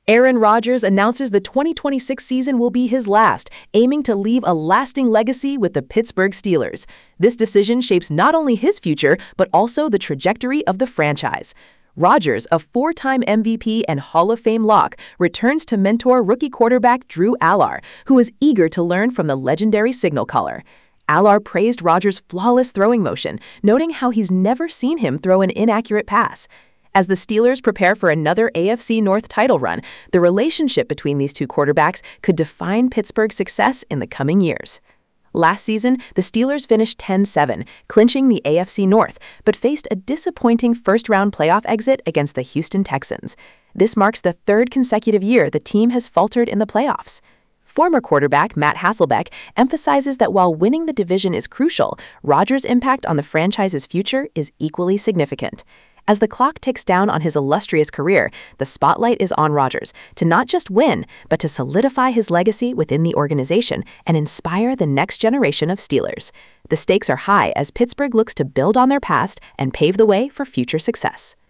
Aaron Rodgers announces the 2026 season will be his last, aiming to leave a lasting legacy with the Pittsburgh Steelers. This decision shapes not only his future, but also the trajectory of the franchise. Rodgers, a four-time MVP and Hall of Fame lock, returns to mentor rookie quarterback Drew Allar, who is eager to learn from the legendary signal caller. Allar praised Rodgers' flawless throwing motion, noting how he's never seen him throw an inaccurate pass. As the Steelers prepare for another AFC North title run, the relationship between these two quarterbacks could define Pittsburgh's success in the coming years. Last season, the Steelers finished 10-7, clinching the AFC North, but faced a disappointing first-round playoff exit against the Houston Texans. This marks the third consecutive year the team has faltered in the playoffs. Former quarterback Matt Hasselbeck emphasizes that while winning the division is crucial, Rodgers' impact on the franchise's future is equally significant. As the clock ticks down on his illustrious career, the spotlight is on Rodgers to not just win, but to solidify his legacy within the organization and inspire the next generation of Steelers. The stakes are high as Pittsburgh looks to build on their past and pave the way for future success.